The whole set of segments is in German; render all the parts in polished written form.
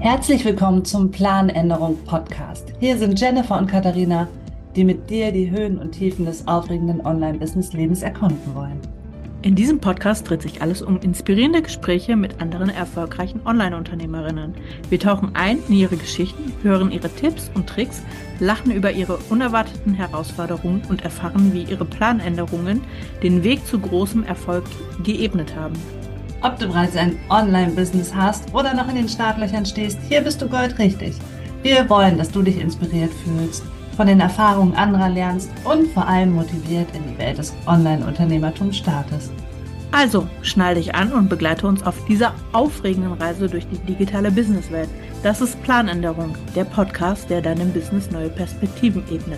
Herzlich willkommen zum Planänderung Podcast. Hier sind Jennifer und Katharina, die mit dir die Höhen und Tiefen des aufregenden Online-Business-Lebens erkunden wollen. In diesem Podcast dreht sich alles um inspirierende Gespräche mit anderen erfolgreichen Online-Unternehmerinnen. Wir tauchen ein in ihre Geschichten, hören ihre Tipps und Tricks, lachen über ihre unerwarteten Herausforderungen und erfahren, wie ihre Planänderungen den Weg zu großem Erfolg geebnet haben. Ob du bereits ein Online-Business hast oder noch in den Startlöchern stehst, hier bist du goldrichtig. Wir wollen, dass du dich inspiriert fühlst, von den Erfahrungen anderer lernst und vor allem motiviert in die Welt des Online-Unternehmertums startest. Also, schnall dich an und begleite uns auf dieser aufregenden Reise durch die digitale Businesswelt. Das ist Planänderung, der Podcast, der deinem Business neue Perspektiven ebnet.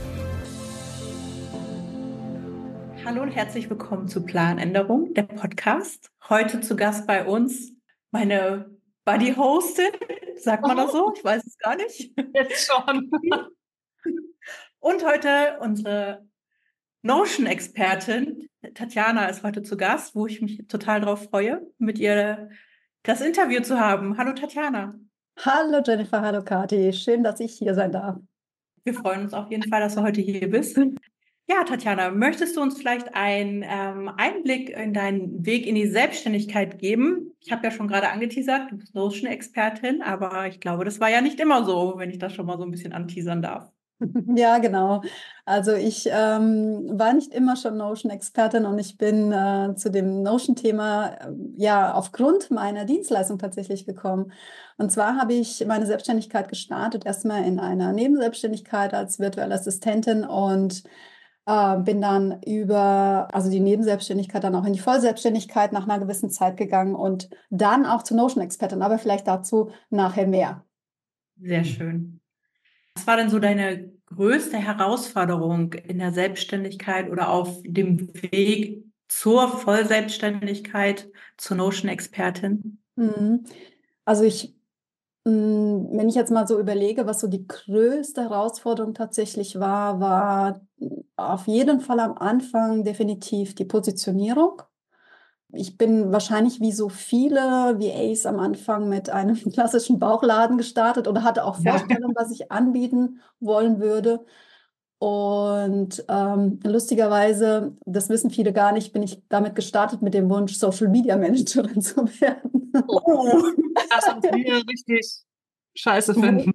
Hallo und herzlich willkommen zu Planänderung, der Podcast. Heute zu Gast bei uns meine Buddy-Hostin, sagt man das so? Ich weiß es gar nicht. Jetzt schon. Und heute unsere Notion-Expertin, Tatjana, ist heute zu Gast, wo ich mich total drauf freue, mit ihr das Interview zu haben. Hallo Tatjana. Hallo Jennifer, hallo Kathi. Schön, dass ich hier sein darf. Wir freuen uns auf jeden Fall, dass du heute hier bist. Ja, Tatjana, möchtest du uns vielleicht einen Einblick in deinen Weg in die Selbstständigkeit geben? Ich habe ja schon gerade angeteasert, du bist Notion-Expertin, aber ich glaube, das war ja nicht immer so, wenn ich das schon mal so ein bisschen anteasern darf. Ja, genau. Also ich war nicht immer schon Notion-Expertin und ich bin zu dem Notion-Thema ja aufgrund meiner Dienstleistung tatsächlich gekommen. Und zwar habe ich meine Selbstständigkeit gestartet, erstmal in einer Nebenselbstständigkeit als virtuelle Assistentin und bin dann also die Nebenselbstständigkeit dann auch in die Vollselbstständigkeit nach einer gewissen Zeit gegangen und dann auch zur Notion-Expertin, aber vielleicht dazu nachher mehr. Sehr schön. Was war denn so deine größte Herausforderung in der Selbstständigkeit oder auf dem Weg zur Vollselbstständigkeit, zur Notion-Expertin? Also wenn ich jetzt mal so überlege, was so die größte Herausforderung tatsächlich war auf jeden Fall am Anfang definitiv die Positionierung. Ich bin wahrscheinlich wie so viele VAs am Anfang mit einem klassischen Bauchladen gestartet oder hatte auch Vorstellungen, was ich anbieten wollen würde. Und lustigerweise, das wissen viele gar nicht, bin ich damit gestartet mit dem Wunsch, Social Media Managerin zu werden. Oh, das uns wir richtig scheiße finden.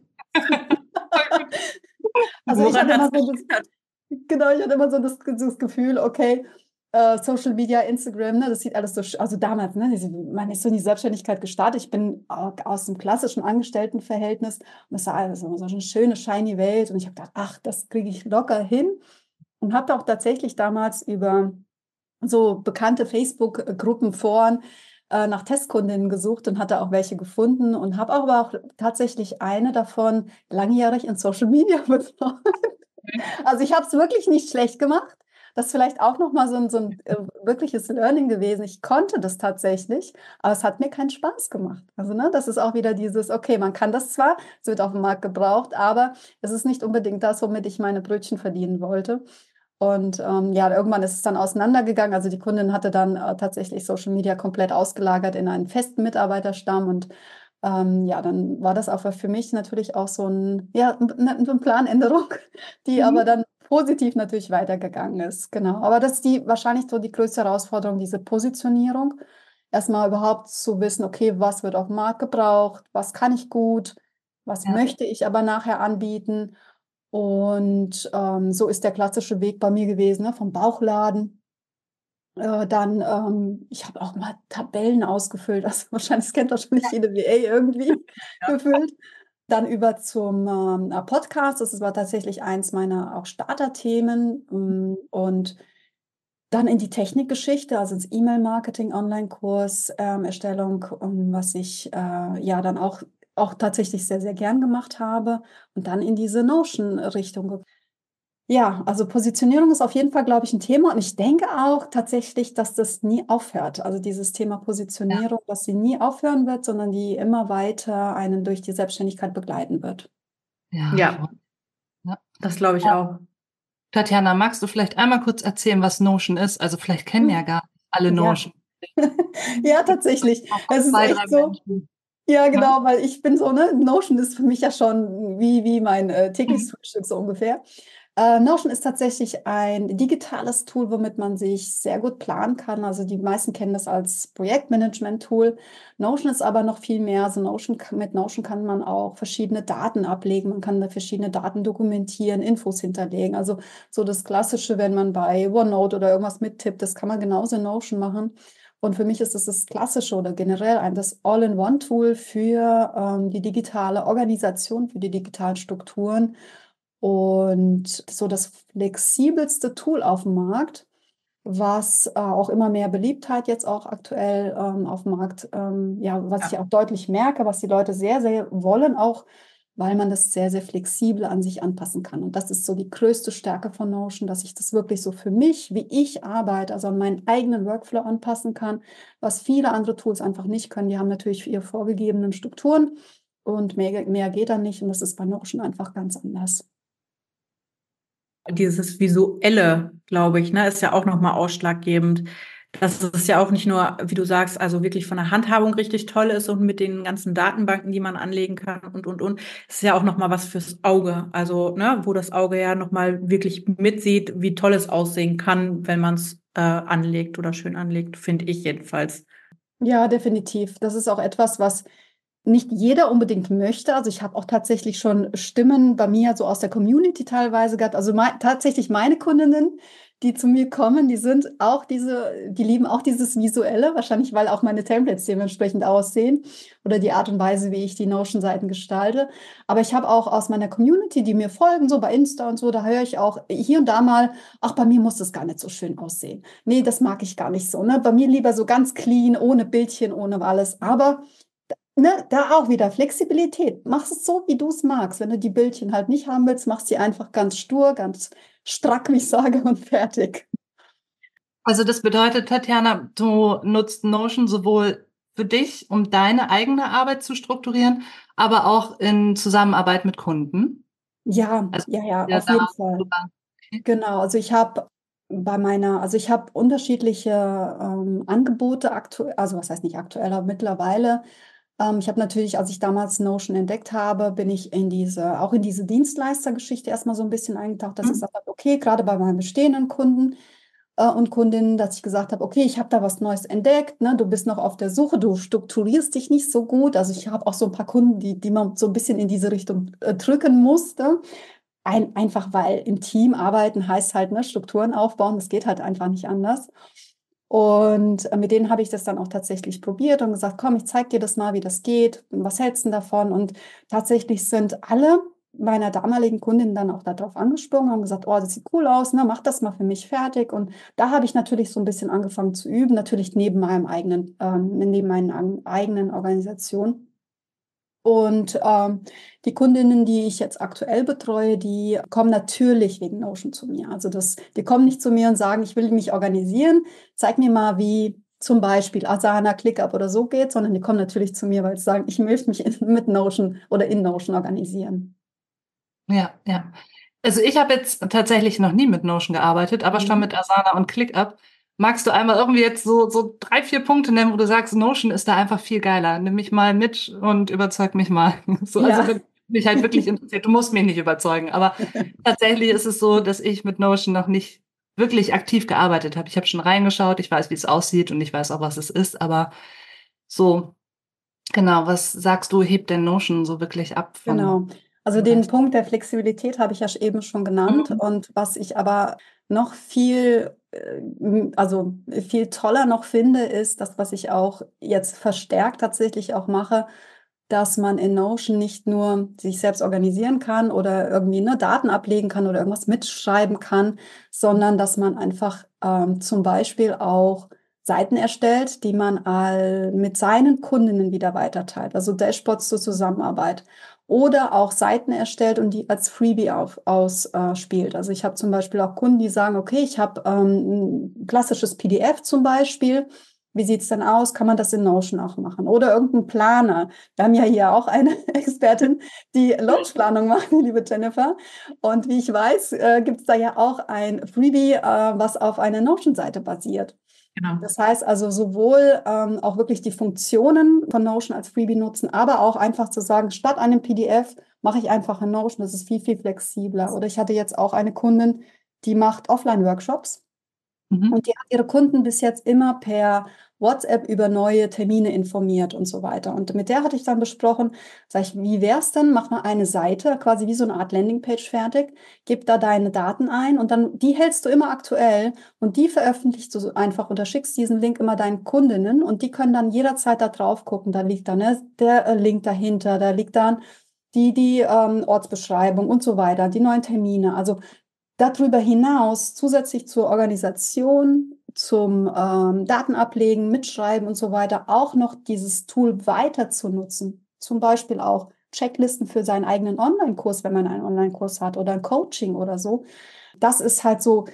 Also ich hatte immer so das Gefühl, okay, Social Media, Instagram, ne, das sieht alles so, also damals, ne, man ist so in die Selbstständigkeit gestartet. Ich bin aus dem klassischen Angestelltenverhältnis und das war alles so eine schöne, shiny Welt und ich habe gedacht, ach, das kriege ich locker hin und habe auch tatsächlich damals über so bekannte Facebook-Gruppen, Foren nach Testkundinnen gesucht und hatte auch welche gefunden und habe aber auch tatsächlich eine davon langjährig in Social Media betreut. Also ich habe es wirklich nicht schlecht gemacht. Das ist vielleicht auch nochmal so ein wirkliches Learning gewesen. Ich konnte das tatsächlich, aber es hat mir keinen Spaß gemacht. Also ne, das ist auch wieder dieses, okay, man kann das zwar, es wird auf dem Markt gebraucht, aber es ist nicht unbedingt das, womit ich meine Brötchen verdienen wollte. Und ja, irgendwann ist es dann auseinandergegangen. Also die Kundin hatte dann tatsächlich Social Media komplett ausgelagert in einen festen Mitarbeiterstamm und ja, dann war das auch für mich natürlich auch so eine Planänderung, die aber dann positiv natürlich weitergegangen ist. Genau. Aber das ist wahrscheinlich so die größte Herausforderung, diese Positionierung. Erstmal überhaupt zu wissen, okay, was wird auf dem Markt gebraucht, was kann ich gut, was möchte ich aber nachher anbieten. Und so ist der klassische Weg bei mir gewesen, ne, vom Bauchladen. Dann, ich habe auch mal Tabellen ausgefüllt, also wahrscheinlich, das kennt wahrscheinlich jede VA irgendwie gefüllt. Dann über zum Podcast, das war tatsächlich eins meiner auch Starterthemen und dann in die Technikgeschichte, also ins E-Mail-Marketing, Online-Kurs, Erstellung, was ich ja dann auch tatsächlich sehr, sehr gern gemacht habe und dann in diese Notion-Richtung. Ja, also Positionierung ist auf jeden Fall, glaube ich, ein Thema und ich denke auch tatsächlich, dass das nie aufhört. Also dieses Thema Positionierung, dass sie nie aufhören wird, sondern die immer weiter einen durch die Selbstständigkeit begleiten wird. Ja. Das glaube ich auch. Tatjana, magst du vielleicht einmal kurz erzählen, was Notion ist? Also vielleicht kennen ja gar nicht alle Notion. Ja, tatsächlich. Es ist echt so. Ja, Ne? genau, weil ich bin so, ne, Notion ist für mich ja schon wie mein tägliches Frühstück so ungefähr. Notion ist tatsächlich ein digitales Tool, womit man sich sehr gut planen kann. Also die meisten kennen das als Projektmanagement-Tool. Notion ist aber noch viel mehr. Also mit Notion kann man auch verschiedene Daten ablegen. Man kann da verschiedene Daten dokumentieren, Infos hinterlegen. Also so das Klassische, wenn man bei OneNote oder irgendwas mittippt, das kann man genauso in Notion machen. Und für mich ist es das Klassische oder generell das All-in-One-Tool für die digitale Organisation, für die digitalen Strukturen und so das flexibelste Tool auf dem Markt, was auch immer mehr Beliebtheit jetzt auch aktuell auf dem Markt, ja, was ich Ja. auch deutlich merke, was die Leute sehr, sehr wollen, auch weil man das sehr, sehr flexibel an sich anpassen kann. Und das ist so die größte Stärke von Notion, dass ich das wirklich so für mich, wie ich arbeite, also an meinen eigenen Workflow anpassen kann, was viele andere Tools einfach nicht können. Die haben natürlich ihre vorgegebenen Strukturen und mehr geht dann nicht. Und das ist bei Notion einfach ganz anders. Dieses Visuelle, glaube ich, ne, ist ja auch nochmal ausschlaggebend. Dass es ja auch nicht nur, wie du sagst, also wirklich von der Handhabung richtig toll ist und mit den ganzen Datenbanken, die man anlegen kann und. Es ist ja auch nochmal was fürs Auge. Also, ne, wo das Auge ja nochmal wirklich mitsieht, wie toll es aussehen kann, wenn man es anlegt oder schön anlegt, finde ich jedenfalls. Ja, definitiv. Das ist auch etwas, was nicht jeder unbedingt möchte. Also ich habe auch tatsächlich schon Stimmen bei mir so aus der Community teilweise gehabt. Also tatsächlich meine Kundinnen, die zu mir kommen, die lieben auch dieses Visuelle, wahrscheinlich weil auch meine Templates dementsprechend aussehen oder die Art und Weise, wie ich die Notion-Seiten gestalte. Aber ich habe auch aus meiner Community, die mir folgen, so bei Insta und so, da höre ich auch hier und da mal, ach, bei mir muss das gar nicht so schön aussehen. Nee, das mag ich gar nicht so. Ne? Bei mir lieber so ganz clean, ohne Bildchen, ohne alles. Aber ne, da auch wieder Flexibilität. Mach es so, wie du es magst. Wenn du die Bildchen halt nicht haben willst, machst sie einfach ganz stur, ganz strack, wie ich sage, und fertig. Also das bedeutet, Tatjana, du nutzt Notion sowohl für dich, um deine eigene Arbeit zu strukturieren, aber auch in Zusammenarbeit mit Kunden. Ja, Also ja, ja, ja, auf da jeden Fall. sogar. Genau. Also ich habe unterschiedliche Angebote aktuell, also was heißt nicht aktuell, aber mittlerweile. Ich habe natürlich, als ich damals Notion entdeckt habe, bin ich auch in diese Dienstleistergeschichte erstmal so ein bisschen eingetaucht, dass ich gesagt habe, okay, gerade bei meinen bestehenden Kunden und Kundinnen, dass ich gesagt habe, okay, ich habe da was Neues entdeckt, ne? Du bist noch auf der Suche, du strukturierst dich nicht so gut. Also ich habe auch so ein paar Kunden, die man so ein bisschen in diese Richtung drücken musste. Einfach weil im Team arbeiten heißt halt, ne, Strukturen aufbauen, das geht halt einfach nicht anders. Und mit denen habe ich das dann auch tatsächlich probiert und gesagt, komm, ich zeige dir das mal, wie das geht. Was hältst du davon? Und tatsächlich sind alle meiner damaligen Kundinnen dann auch darauf angesprungen, haben gesagt, oh, das sieht cool aus, ne, mach das mal für mich fertig. Und da habe ich natürlich so ein bisschen angefangen zu üben, natürlich neben meinen eigenen Organisationen. Und die Kundinnen, die ich jetzt aktuell betreue, die kommen natürlich wegen Notion zu mir. Die kommen nicht zu mir und sagen, ich will mich organisieren, zeig mir mal, wie zum Beispiel Asana, ClickUp oder so geht, sondern die kommen natürlich zu mir, weil sie sagen, ich möchte mich mit Notion oder in Notion organisieren. Ja, ja. Also ich habe jetzt tatsächlich noch nie mit Notion gearbeitet, aber schon Mhm. mit Asana und ClickUp. Magst du einmal irgendwie jetzt so 3, 4 Punkte nennen, wo du sagst, Notion ist da einfach viel geiler. Nimm mich mal mit und überzeug mich mal. So, also Ja. wenn mich halt wirklich interessiert, du musst mich nicht überzeugen, aber tatsächlich ist es so, dass ich mit Notion noch nicht wirklich aktiv gearbeitet habe. Ich habe schon reingeschaut, ich weiß, wie es aussieht und ich weiß auch, was es ist, aber so, genau, was sagst du, hebt denn Notion so wirklich ab von Genau. Also dem den Rest? Punkt der Flexibilität habe ich ja eben schon genannt. Mhm. Und was ich aber noch also viel toller noch finde, ist das, was ich auch jetzt verstärkt tatsächlich auch mache, dass man in Notion nicht nur sich selbst organisieren kann oder irgendwie ne, Daten ablegen kann oder irgendwas mitschreiben kann, sondern dass man einfach zum Beispiel auch Seiten erstellt, die man mit seinen Kundinnen wieder weiterteilt, also Dashboards zur Zusammenarbeit. Oder auch Seiten erstellt und die als Freebie ausspielt. Also ich habe zum Beispiel auch Kunden, die sagen, okay, ich habe ein klassisches PDF zum Beispiel. Wie sieht es denn aus? Kann man das in Notion auch machen? Oder irgendein Planer. Wir haben ja hier auch eine Expertin, die Launchplanung macht, die liebe Jennifer. Und wie ich weiß, gibt es da ja auch ein Freebie, was auf einer Notion-Seite basiert. Genau. Das heißt also sowohl auch wirklich die Funktionen von Notion als Freebie nutzen, aber auch einfach zu sagen, statt einem PDF mache ich einfach ein Notion, das ist viel, viel flexibler. Oder ich hatte jetzt auch eine Kundin, die macht Offline-Workshops. Mhm. Und die hat ihre Kunden bis jetzt immer per WhatsApp über neue Termine informiert und so weiter. Und mit der hatte ich dann besprochen, sag ich, wie wär's denn? Mach mal eine Seite, quasi wie so eine Art Landingpage fertig, gib da deine Daten ein und dann, die hältst du immer aktuell und die veröffentlichst du so einfach oder schickst diesen Link immer deinen Kundinnen und die können dann jederzeit da drauf gucken. Da liegt dann der Link dahinter, da liegt dann die Ortsbeschreibung und so weiter, die neuen Termine. Also darüber hinaus, zusätzlich zur Organisation, zum Datenablegen, Mitschreiben und so weiter, auch noch dieses Tool weiter zu nutzen. Zum Beispiel auch Checklisten für seinen eigenen Online-Kurs, wenn man einen Online-Kurs hat oder ein Coaching oder so. Das ist halt so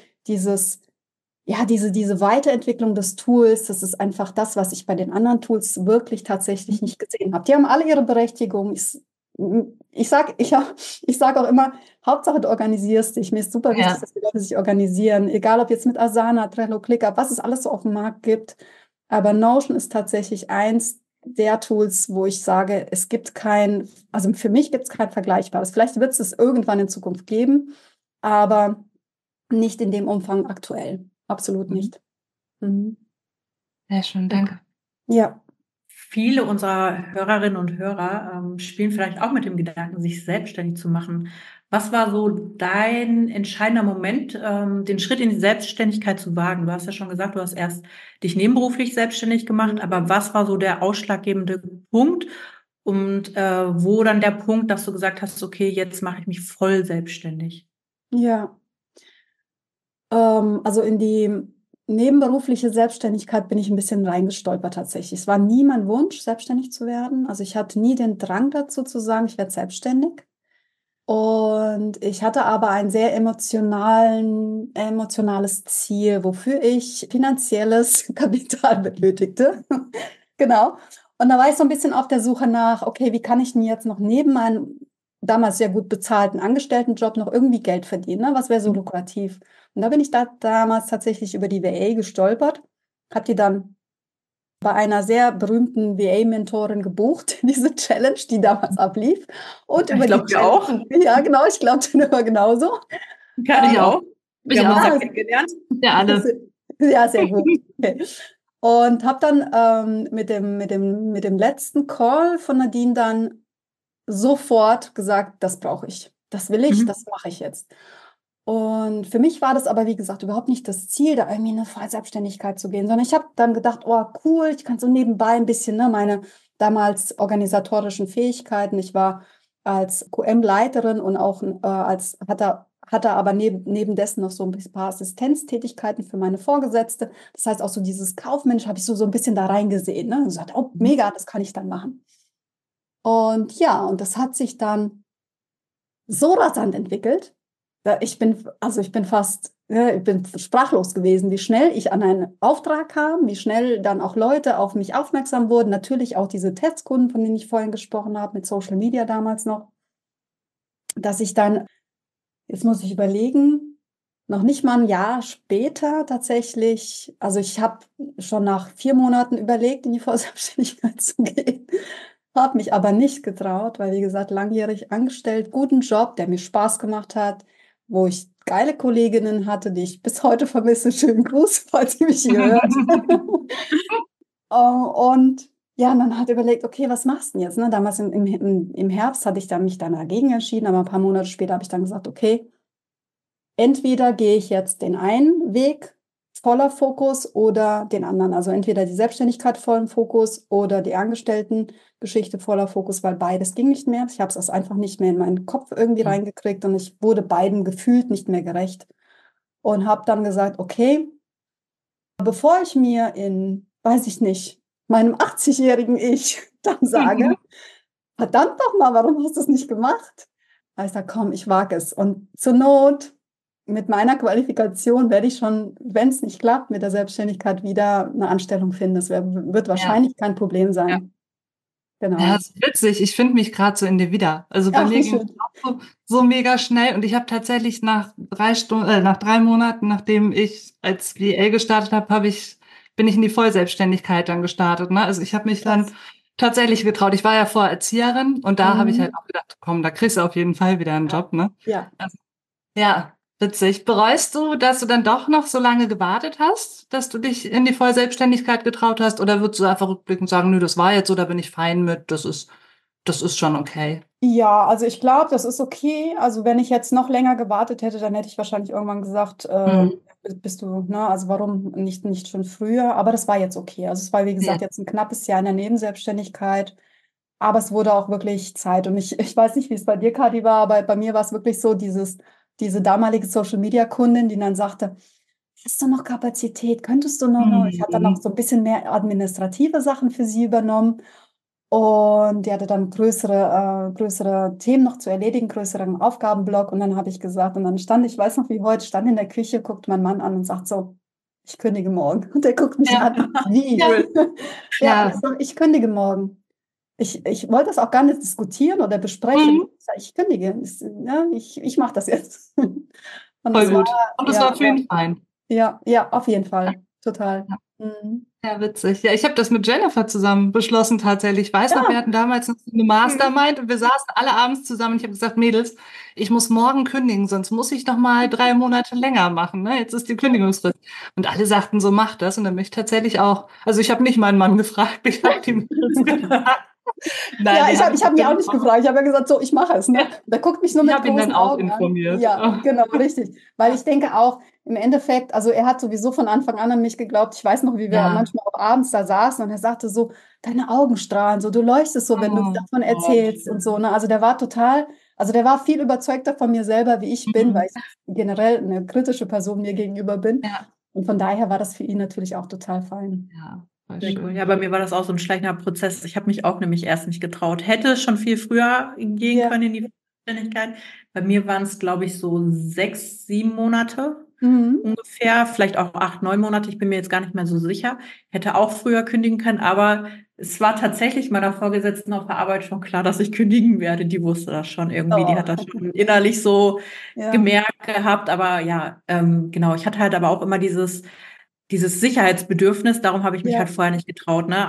diese Weiterentwicklung des Tools. Das ist einfach das, was ich bei den anderen Tools wirklich tatsächlich nicht gesehen habe. Die haben alle ihre Berechtigung. Ich sag auch immer, Hauptsache du organisierst dich. Mir ist super wichtig, Ja. dass die Leute sich organisieren, egal ob jetzt mit Asana, Trello, ClickUp, was es alles so auf dem Markt gibt. Aber Notion ist tatsächlich eins der Tools, wo ich sage, es gibt also für mich gibt es kein Vergleichbares. Vielleicht wird es irgendwann in Zukunft geben, aber nicht in dem Umfang aktuell. Absolut nicht. Mhm. Sehr schön, danke. Ja. Viele unserer Hörerinnen und Hörer spielen vielleicht auch mit dem Gedanken, sich selbstständig zu machen. Was war so dein entscheidender Moment, den Schritt in die Selbstständigkeit zu wagen? Du hast ja schon gesagt, du hast erst dich nebenberuflich selbstständig gemacht, aber was war so der ausschlaggebende Punkt und wo dann der Punkt, dass du gesagt hast, okay, jetzt mache ich mich voll selbstständig? Ja. Also in die nebenberufliche Selbstständigkeit bin ich ein bisschen reingestolpert tatsächlich. Es war nie mein Wunsch, selbstständig zu werden. Also ich hatte nie den Drang dazu zu sagen, ich werde selbstständig. Und ich hatte aber ein sehr emotionales Ziel, wofür ich finanzielles Kapital benötigte. Genau. Und da war ich so ein bisschen auf der Suche nach, okay, wie kann ich denn jetzt noch neben meinem damals sehr gut bezahlten Angestelltenjob noch irgendwie Geld verdienen? Ne? Was wäre so lukrativ? Und da bin ich damals tatsächlich über die VA gestolpert, habe die dann bei einer sehr berühmten VA-Mentorin gebucht, diese Challenge, die damals ablief. Und Ich über die glaube, wir auch. Ja, genau, ich glaube, den war genauso. Kann ich auch. Ich Wir haben uns auch. da kennengelernt. Ja, alle. Ja, sehr gut. Okay. Und habe dann mit dem letzten Call von Nadine dann sofort gesagt, das brauche ich. Das will ich, das mache ich jetzt. Und für mich war das aber, wie gesagt, überhaupt nicht das Ziel, da irgendwie in eine Vollselbstständigkeit zu gehen, sondern ich habe dann gedacht, oh cool, ich kann so nebenbei ein bisschen meine damals organisatorischen Fähigkeiten. Ich war als QM-Leiterin und auch hatte aber neben dessen noch so ein paar Assistenztätigkeiten für meine Vorgesetzte. Das heißt, auch so dieses Kaufmännisch habe ich so ein bisschen da reingesehen. Ne? Und gesagt, oh mega, das kann ich dann machen. Und ja, und das hat sich dann so rasant entwickelt. Ich bin sprachlos gewesen, wie schnell ich an einen Auftrag kam, wie schnell dann auch Leute auf mich aufmerksam wurden. Natürlich auch diese Testkunden, von denen ich vorhin gesprochen habe, mit Social Media damals noch, dass ich dann, jetzt muss ich überlegen, noch nicht mal ein Jahr später tatsächlich, also ich habe schon nach 4 Monaten überlegt, in die Vollselbstständigkeit zu gehen. Habe mich aber nicht getraut, weil, wie gesagt, langjährig angestellt, guten Job, der mir Spaß gemacht hat, wo ich geile Kolleginnen hatte, die ich bis heute vermisse. Schönen Gruß, falls ihr mich hier hört. Und ja, man hat überlegt, okay, was machst du denn jetzt? Ne? Damals im Herbst hatte ich mich dann dagegen entschieden, aber ein paar Monate später habe ich dann gesagt, okay, entweder gehe ich jetzt den einen Weg, voller Fokus, oder den anderen. Also entweder die Selbstständigkeit vollen Fokus oder die Angestellten-Geschichte voller Fokus, weil beides ging nicht mehr. Ich habe es einfach nicht mehr in meinen Kopf irgendwie reingekriegt und ich wurde beiden gefühlt nicht mehr gerecht. Und habe dann gesagt, okay, bevor ich mir weiß ich nicht, meinem 80-jährigen Ich dann sage, verdammt doch mal, warum hast du es nicht gemacht? Da habe ich gesagt, komm, ich wage es. Und zur Not, mit meiner Qualifikation werde ich schon, wenn es nicht klappt, mit der Selbstständigkeit wieder eine Anstellung finden. Das wird wahrscheinlich kein Problem sein. Ja. Genau. Ja, das ist witzig. Ich finde mich gerade so in dir wieder. Also bei mir ging es auch so mega schnell und ich habe tatsächlich nach 3 Monaten, nachdem ich als VA gestartet habe, habe ich bin ich in die Vollselbstständigkeit dann gestartet, ne? Also ich habe mich dann tatsächlich getraut. Ich war ja vorher Erzieherin und da habe ich halt auch gedacht, komm, da kriegst du auf jeden Fall wieder einen Job, ne? Ja. Also, ja, witzig. Bereust du, dass du dann doch noch so lange gewartet hast, dass du dich in die Vollselbstständigkeit getraut hast? Oder würdest du einfach rückblickend sagen, nö, das war jetzt so, da bin ich fein mit, das ist schon okay. Ja, also ich glaube, das ist okay. Also wenn ich jetzt noch länger gewartet hätte, dann hätte ich wahrscheinlich irgendwann gesagt, Mhm. bist du, ne, also warum nicht schon früher? Aber das war jetzt okay. Also es war, wie Ja. gesagt, jetzt ein knappes Jahr in der Nebenselbstständigkeit. Aber es wurde auch wirklich Zeit. Und ich weiß nicht, wie es bei dir, Kadi, war, aber bei mir war es wirklich so, diese damalige Social-Media-Kundin, die dann sagte, hast du noch Kapazität? Könntest du noch? Ich hatte dann noch Mhm. so ein bisschen mehr administrative Sachen für sie übernommen. Und die hatte dann größere Themen noch zu erledigen, größeren Aufgabenblock. Und dann habe ich gesagt, und dann stand ich, weiß noch wie heute, stand in der Küche, guckt mein Mann an und sagt so, ich kündige morgen. Und der guckt mich Ja. an, wie? Ja. Ja, Ja. ich sag, ich kündige morgen. Ich wollte das auch gar nicht diskutieren oder besprechen. Mhm. Ich sag, ich kündige. Ich mache das jetzt. Und Voll das war, gut. Und das war ja, für ihn fein. ja, auf jeden Fall. Total. Mhm. Ja, witzig. Ja, ich habe das mit Jennifer zusammen beschlossen tatsächlich. Ich weiß noch, wir Ja. hatten damals noch so eine Mhm. Mastermind und wir saßen alle abends zusammen und ich habe gesagt, Mädels, ich muss morgen kündigen, sonst muss ich noch mal 3 Monate länger machen. Ne? Jetzt ist die Kündigungsfrist. Und alle sagten so, mach das. Und dann bin ich tatsächlich auch, also ich habe nicht meinen Mann gefragt, ich habe die Mädels gefragt. Nein, Ja, die ich habe hab, ich ich hab mich auch natürlich nicht auch. gefragt. Ich habe ja gesagt, so, ich mache es. Ne? Der guckt mich nur Ich mit habe ihn dann großen auch Augen an. informiert. Ja, genau, richtig. Weil ich denke auch, im Endeffekt, also er hat sowieso von Anfang an mich geglaubt. Ich weiß noch, wie wir Ja. manchmal auch abends da saßen und er sagte so, deine Augen strahlen so, du leuchtest so, wenn du Oh davon Gott. erzählst und so. Ne? Also der war total, also der war viel überzeugter von mir selber, wie ich bin, weil Mhm. ich generell eine kritische Person mir gegenüber bin. Ja, Und von daher war das für ihn natürlich auch total fein. ja, voll Sehr cool. schön. Ja, bei mir war das auch so ein schleichender Prozess. Ich habe mich auch nämlich erst nicht getraut. Hätte schon viel früher gehen Ja. können in die Selbstständigkeit. Bei mir waren es, glaube ich, so 6, 7 Monate Mhm. ungefähr, vielleicht auch 8, 9 Monate. Ich bin mir jetzt gar nicht mehr so sicher. Hätte auch früher kündigen können, aber es war tatsächlich meiner Vorgesetzten auf der Arbeit schon klar, dass ich kündigen werde. Die wusste das schon irgendwie. Die Oh. hat das schon innerlich so Ja. gemerkt gehabt. Aber ja, genau. Ich hatte halt aber auch immer dieses Sicherheitsbedürfnis, darum habe ich mich halt Ja. vorher nicht getraut, ne?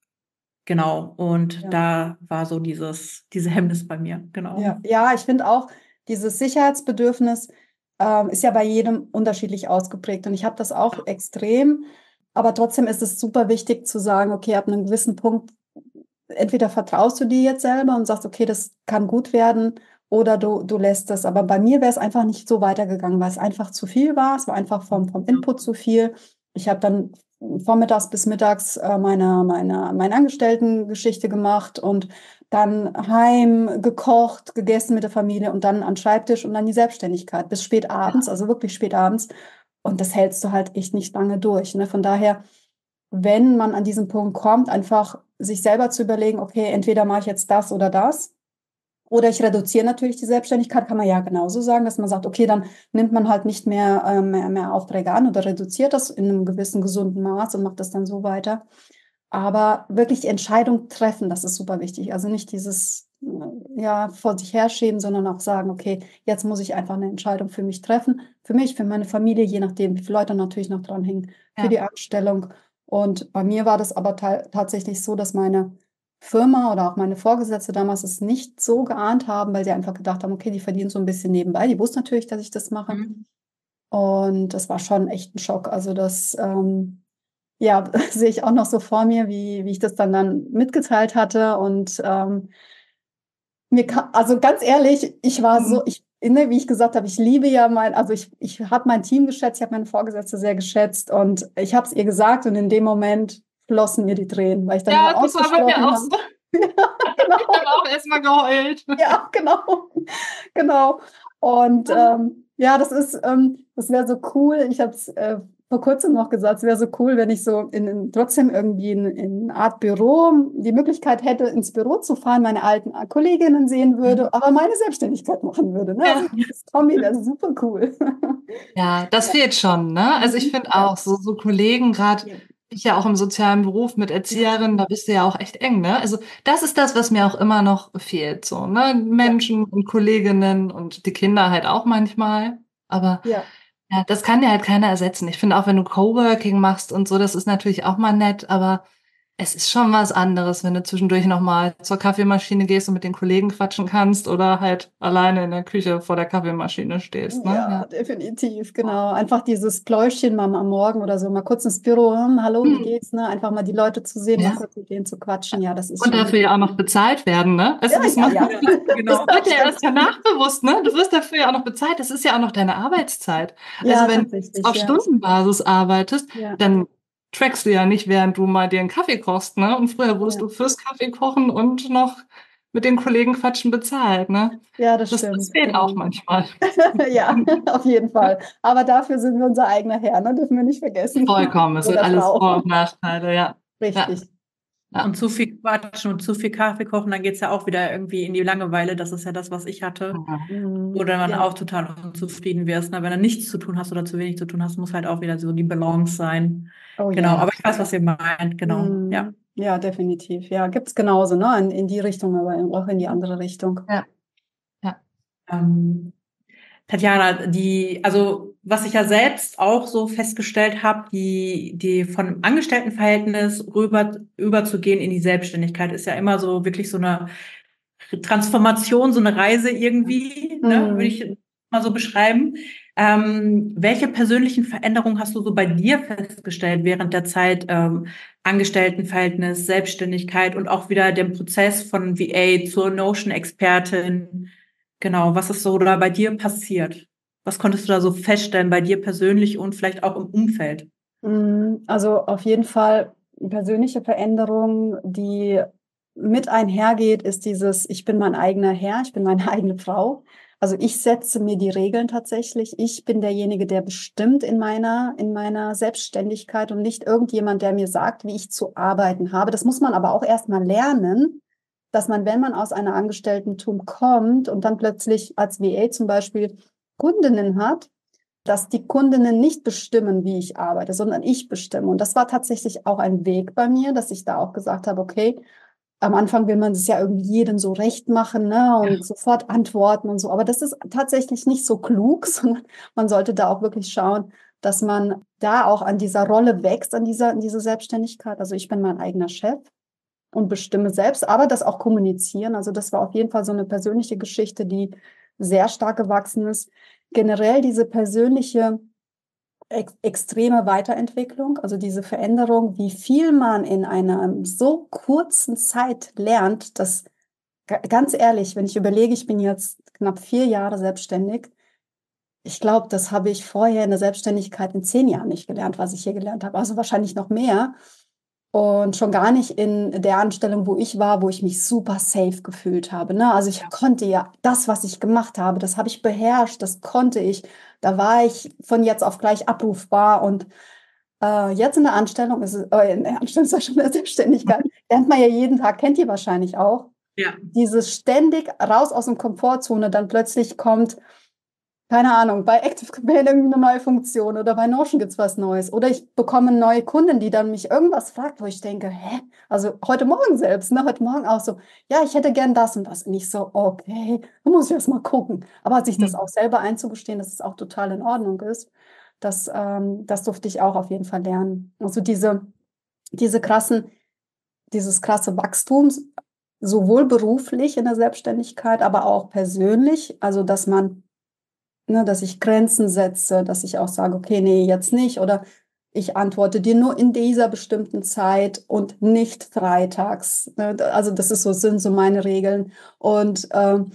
Genau. Und Ja. da war so diese Hemmnis bei mir, genau. Ja, ich finde auch, dieses Sicherheitsbedürfnis ist ja bei jedem unterschiedlich ausgeprägt. Und ich habe das auch extrem. Aber trotzdem ist es super wichtig zu sagen, okay, ab einem gewissen Punkt, entweder vertraust du dir jetzt selber und sagst, okay, das kann gut werden, oder du lässt es. Aber bei mir wäre es einfach nicht so weitergegangen, weil es einfach zu viel war. Es war einfach vom Input zu viel. Ich habe dann vormittags bis mittags meine Angestellten-Geschichte gemacht und dann heim gekocht, gegessen mit der Familie und dann an den Schreibtisch und dann die Selbstständigkeit bis spät abends, also wirklich spät abends. Und das hältst du halt echt nicht lange durch. Ne? Von daher, wenn man an diesen Punkt kommt, einfach sich selber zu überlegen, okay, entweder mache ich jetzt das oder das. Oder ich reduziere natürlich die Selbstständigkeit, kann man ja genauso sagen, dass man sagt, okay, dann nimmt man halt nicht mehr Aufträge an oder reduziert das in einem gewissen gesunden Maß und macht das dann so weiter. Aber wirklich die Entscheidung treffen, das ist super wichtig. Also nicht dieses ja, vor sich herschieben, sondern auch sagen, okay, jetzt muss ich einfach eine Entscheidung für mich treffen. Für mich, für meine Familie, je nachdem, wie viele Leute natürlich noch dranhängen, für Ja. die Anstellung. Und bei mir war das aber tatsächlich so, dass meine Firma oder auch meine Vorgesetzte damals es nicht so geahnt haben, weil sie einfach gedacht haben, okay, die verdienen so ein bisschen nebenbei. Die wussten natürlich, dass ich das mache. Mhm. Und das war schon echt ein Schock. Also das, ja, sehe ich auch noch so vor mir, wie ich das dann mitgeteilt hatte. Und also ganz ehrlich, ich war so, wie ich gesagt habe, ich liebe ja also ich habe mein Team geschätzt, ich habe meine Vorgesetzte sehr geschätzt und ich habe es ihr gesagt und in dem Moment flossen mir die Tränen, weil ich dann Ja, immer das war bei mir ausgesprochen auch habe. so. Ja, Ich genau. habe auch erstmal geheult. Ja, genau. Genau. Und ja, das wäre so cool. Ich habe es vor kurzem noch gesagt, es wäre so cool, wenn ich so trotzdem irgendwie in eine Art Büro die Möglichkeit hätte, ins Büro zu fahren, meine alten Kolleginnen sehen würde, aber meine Selbstständigkeit machen würde. Ne? Also Ja. das Kombi wäre super cool. Ja, das fehlt schon, ne? Also ich finde Ja. auch, so Kollegen, gerade Ja. ich ja auch im sozialen Beruf mit Erzieherin, da bist du ja auch echt eng, ne? Also das ist das, was mir auch immer noch fehlt, so, ne? Ja. Menschen und Kolleginnen und die Kinder halt auch manchmal. Aber Ja. Ja, das kann dir halt keiner ersetzen. Ich finde auch, wenn du Coworking machst und so, das ist natürlich auch mal nett, aber es ist schon was anderes, wenn du zwischendurch nochmal zur Kaffeemaschine gehst und mit den Kollegen quatschen kannst oder halt alleine in der Küche vor der Kaffeemaschine stehst, ne? Ja, Ja. definitiv, genau. Einfach dieses Pläuschchen mal am Morgen oder so, mal kurz ins Büro, hallo, wie Hm. geht's, ne? Einfach mal die Leute zu sehen, mal Ja. kurz mit denen zu quatschen, ja, das ist Und schon. dafür ja auch noch bezahlt werden, ne? Also Ja, das ja, macht, ja. das Genau. wird ja erst danach bewusst, ne? Du wirst dafür ja auch noch bezahlt. Das ist ja auch noch deine Arbeitszeit. Also Ja, wenn du tatsächlich, auf ja. Stundenbasis arbeitest, Ja, dann trackst du ja nicht, während du mal dir einen Kaffee kochst, ne? Und früher wurdest ja. du fürs Kaffee kochen und noch mit den Kollegen quatschen bezahlt, ne? Ja, das Das stimmt, fehlt auch genau. manchmal. Ja, auf jeden Fall. Aber dafür sind wir unser eigener Herr, ne? Dürfen wir nicht vergessen. Vollkommen. Es sind Oder alles Frau. Vor- und Nachteile, ja. Ja, Richtig. ja. Und zu viel quatschen und zu viel Kaffee kochen, dann geht's ja auch wieder irgendwie in die Langeweile. Das ist ja das, was ich hatte. Oder man Ja. auch total unzufrieden wirst. Ne? Wenn du nichts zu tun hast oder zu wenig zu tun hast, muss halt auch wieder so die Balance sein. Oh Genau, ja. aber ich weiß, was ihr meint, genau. Ja. Ja, definitiv. Ja, gibt es genauso, ne? In die Richtung, aber auch in die andere Richtung. Ja, ja. Ähm, Tatjana, also was ich ja selbst auch so festgestellt habe, die von Angestelltenverhältnis überzugehen in die Selbstständigkeit ist ja immer so wirklich so eine Transformation, so eine Reise irgendwie, ne, würde Mhm. ich mal so beschreiben. Welche persönlichen Veränderungen hast du so bei dir festgestellt während der Zeit Angestelltenverhältnis, Selbstständigkeit und auch wieder dem Prozess von VA zur Notion-Expertin? Genau, was ist so da bei dir passiert? Was konntest du da so feststellen bei dir persönlich und vielleicht auch im Umfeld? Also auf jeden Fall persönliche Veränderung, die mit einhergeht, ist dieses, ich bin mein eigener Herr, ich bin meine eigene Frau. Also ich setze mir die Regeln tatsächlich. Ich bin derjenige, der bestimmt in meiner Selbstständigkeit und nicht irgendjemand, der mir sagt, wie ich zu arbeiten habe. Das muss man aber auch erst mal lernen, dass man, wenn man aus einer Angestellten-Tum kommt und dann plötzlich als VA zum Beispiel Kundinnen hat, dass die Kundinnen nicht bestimmen, wie ich arbeite, sondern ich bestimme. Und das war tatsächlich auch ein Weg bei mir, dass ich da auch gesagt habe, okay, am Anfang will man es ja irgendwie jedem so recht machen, ne, und sofort antworten und so. Aber das ist tatsächlich nicht so klug, sondern man sollte da auch wirklich schauen, dass man da auch an dieser Rolle wächst, in diese Selbstständigkeit. Also ich bin mein eigener Chef und bestimme selbst, aber das auch kommunizieren. Also das war auf jeden Fall so eine persönliche Geschichte, die sehr stark gewachsen ist. Generell diese persönliche extreme Weiterentwicklung, also diese Veränderung, wie viel man in einer so kurzen Zeit lernt, dass ganz ehrlich, wenn ich überlege, ich bin jetzt knapp 4 Jahre selbstständig, ich glaube, das habe ich vorher in der Selbstständigkeit in 10 Jahren nicht gelernt, was ich hier gelernt habe. Also wahrscheinlich noch mehr. Und schon gar nicht in der Anstellung, wo ich war, wo ich mich super safe gefühlt habe. Ne? Also ich konnte ja das, was ich gemacht habe, das habe ich beherrscht, das konnte ich. Da war ich von jetzt auf gleich abrufbar. Und jetzt in der Anstellung, in der Anstellung ist ja schon in der Selbstständigkeit, lernt man ja jeden Tag, kennt ihr wahrscheinlich auch, Ja. dieses ständig raus aus dem Komfortzone, dann plötzlich kommt, keine Ahnung, bei ActiveCampaign irgendwie eine neue Funktion oder bei Notion gibt es was Neues. Oder ich bekomme eine neue Kundin, die dann mich irgendwas fragt, wo ich denke, hä? Also heute Morgen selbst, ne? Heute Morgen auch so, ja, ich hätte gern das und das. Und ich so, okay, da muss ich erst mal gucken. Aber sich das auch selber einzugestehen, dass es auch total in Ordnung ist, das durfte ich auch auf jeden Fall lernen. Also diese dieses krasse Wachstum, sowohl beruflich in der Selbstständigkeit, aber auch persönlich. Also, dass ich Grenzen setze, dass ich auch sage, okay, nee, jetzt nicht. Oder ich antworte dir nur in dieser bestimmten Zeit und nicht freitags. Ne? Also sind so meine Regeln. Und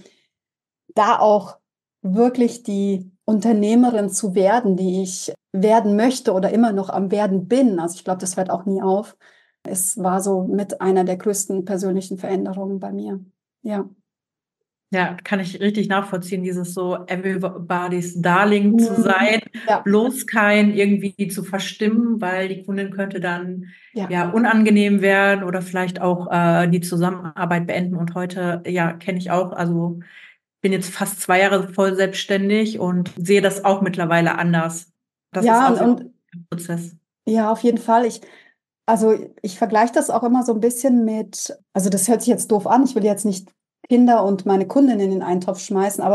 da auch wirklich die Unternehmerin zu werden, die ich werden möchte oder immer noch am Werden bin. Also ich glaube, das hört auch nie auf. Es war so mit einer der größten persönlichen Veränderungen bei mir. Ja. Ja, kann ich richtig nachvollziehen, dieses so everybody's Darling zu sein, Ja, bloß kein irgendwie zu verstimmen, weil die Kundin könnte dann ja. ja unangenehm werden oder vielleicht auch die Zusammenarbeit beenden. Und heute, ja, kenne ich auch, also bin jetzt fast 2 Jahre voll selbstständig und sehe das auch mittlerweile anders. Das ist Ja, auch und ein Prozess. ja, auf jeden Fall. Also ich vergleiche das auch immer so ein bisschen mit, also das hört sich jetzt doof an, ich will jetzt nicht Kinder und meine Kundinnen in den einen Topf schmeißen, aber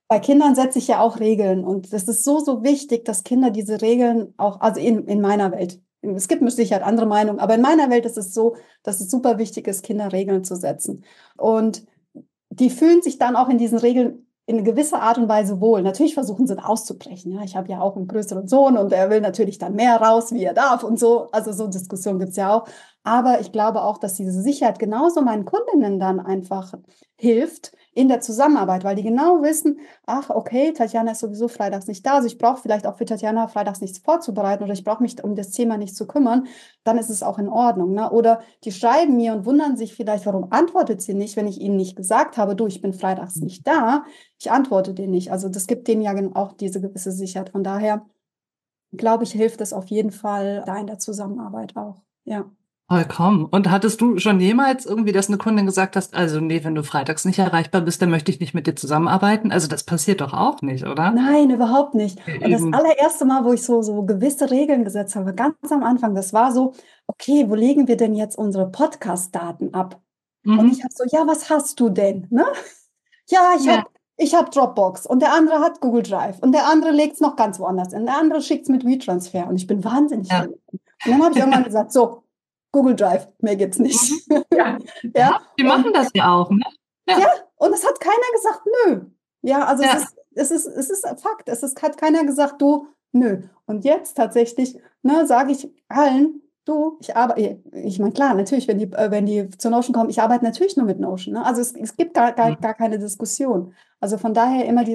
bei Kindern setze ich ja auch Regeln und das ist so, so wichtig, dass Kinder diese Regeln auch, also in meiner Welt, es gibt mit Sicherheit andere Meinungen, aber in meiner Welt ist es so, dass es super wichtig ist, Kinder Regeln zu setzen. Und die fühlen sich dann auch in diesen Regeln in gewisser Art und Weise wohl. Natürlich versuchen sie auszubrechen. Ja, ich habe ja auch einen größeren Sohn und er will natürlich dann mehr raus, wie er darf und so. Also so Diskussionen gibt es ja auch. Aber ich glaube auch, dass diese Sicherheit genauso meinen Kundinnen dann einfach hilft in der Zusammenarbeit, weil die genau wissen, ach, okay, Tatjana ist sowieso freitags nicht da, also ich brauche vielleicht auch für Tatjana freitags nichts vorzubereiten oder ich brauche mich um das Thema nicht zu kümmern, dann ist es auch in Ordnung. Ne? Oder die schreiben mir und wundern sich vielleicht, warum antwortet sie nicht, wenn ich ihnen nicht gesagt habe, du, ich bin freitags nicht da, ich antworte dir nicht. Also das gibt denen ja auch diese gewisse Sicherheit. Von daher, glaube ich, hilft es auf jeden Fall da in der Zusammenarbeit auch. Ja. Vollkommen. Und hattest du schon jemals irgendwie, dass eine Kundin gesagt hast, also nee, wenn du freitags nicht erreichbar bist, dann möchte ich nicht mit dir zusammenarbeiten? Also das passiert doch auch nicht, oder? Nein, überhaupt nicht. Und das Eben. allererste Mal, wo ich so gewisse Regeln gesetzt habe, ganz am Anfang, das war so, okay, wo legen wir denn jetzt unsere Podcast-Daten ab? Und ich Mhm. habe so, ja, was hast du denn? Ne? Ja, Ja, ich hab Dropbox und der andere hat Google Drive und der andere legt es noch ganz woanders hin. Der andere schickt es mit WeTransfer und ich bin wahnsinnig ja. verlegen. Und dann habe ich irgendwann gesagt, so, Google Drive, mehr gibt's Mhm. nicht. Ja. Ja, Ja, die machen das ja auch, ne? ja, Ja, und es hat keiner gesagt, nö. Ja, also ja. es ist ein Fakt. Hat keiner gesagt, du, nö. Und jetzt tatsächlich, ne, sage ich allen, du, ich arbeite, ich meine, klar, natürlich, wenn die zu Notion kommen, ich arbeite natürlich nur mit Notion. Ne? Also es gibt Mhm. gar keine Diskussion. Also von daher immer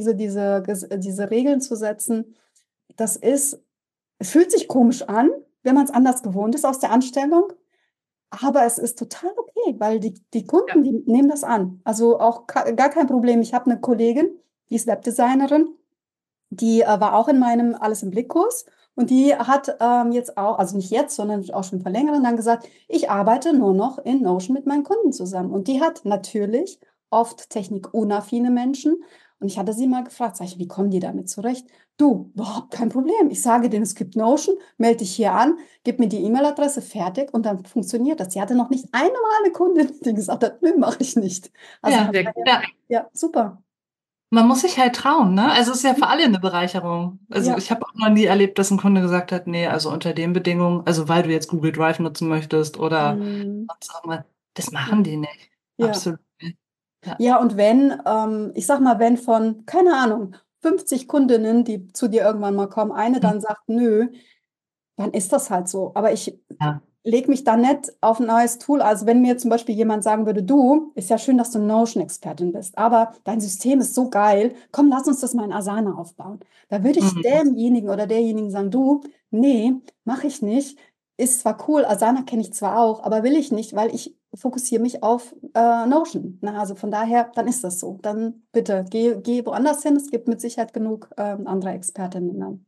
diese Regeln zu setzen, das ist, es fühlt sich komisch an, wenn man es anders gewohnt ist aus der Anstellung. Aber es ist total okay, weil die Ja. Kunden, die nehmen das an. Also auch gar kein Problem. Ich habe eine Kollegin, die ist Webdesignerin, die war auch in meinem Alles im Blick-Kurs und die hat jetzt auch, also nicht jetzt, sondern auch schon vor längerem dann gesagt, ich arbeite nur noch in Notion mit meinen Kunden zusammen. Und die hat natürlich oft technikunaffine Menschen. Und ich hatte sie mal gefragt, sag ich, wie kommen die damit zurecht? Du, überhaupt kein Problem. Ich sage denen, es gibt Notion, melde dich hier an, gib mir die E-Mail-Adresse, fertig und dann funktioniert das. Sie hatte noch nicht eine Mal eine Kundin, die gesagt hat, nö, mache ich nicht. Also Ja, von daher, ja. ja, super. Man muss sich halt trauen, ne? Also es ist ja für alle eine Bereicherung. Also Ja. ich habe auch noch nie erlebt, dass ein Kunde gesagt hat, nee, also unter den Bedingungen, also weil du jetzt Google Drive nutzen möchtest oder Mhm. sonst irgendwas, das Ja. machen die nicht. Ja. Absolut nicht. Ja. Ja, und wenn, ich sag mal, wenn von, keine Ahnung, 50 Kundinnen, die zu dir irgendwann mal kommen, eine dann sagt, nö, dann ist das halt so. Aber ich Ja. lege mich da nicht auf ein neues Tool. Also wenn mir zum Beispiel jemand sagen würde, du, ist ja schön, dass du Notion-Expertin bist, aber dein System ist so geil, komm, lass uns das mal in Asana aufbauen. Da würde ich Mhm. demjenigen oder derjenigen sagen, du, nee, mache ich nicht. Ist zwar cool, Asana kenne ich zwar auch, aber will ich nicht, weil ich fokussiere mich auf Notion. Na, also von daher, dann ist das so. Dann bitte, geh woanders hin. Es gibt mit Sicherheit genug andere Expertinnen. Dann.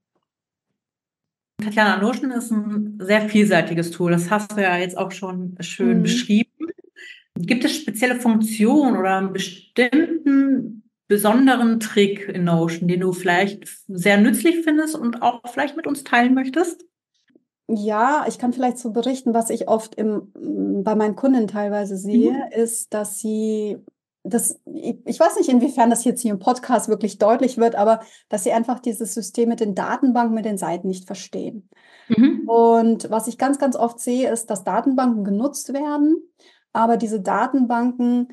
Tatjana, Notion ist ein sehr vielseitiges Tool. Das hast du ja jetzt auch schon schön Mhm. beschrieben. Gibt es spezielle Funktionen oder einen bestimmten besonderen Trick in Notion, den du vielleicht sehr nützlich findest und auch vielleicht mit uns teilen möchtest? Ja, ich kann vielleicht so berichten, was ich oft bei meinen Kunden teilweise sehe, Mhm. ist, dass ich weiß nicht, inwiefern das jetzt hier im Podcast wirklich deutlich wird, aber dass sie einfach dieses System mit den Datenbanken, mit den Seiten nicht verstehen. Mhm. Und was ich ganz, ganz oft sehe, ist, dass Datenbanken genutzt werden, aber diese Datenbanken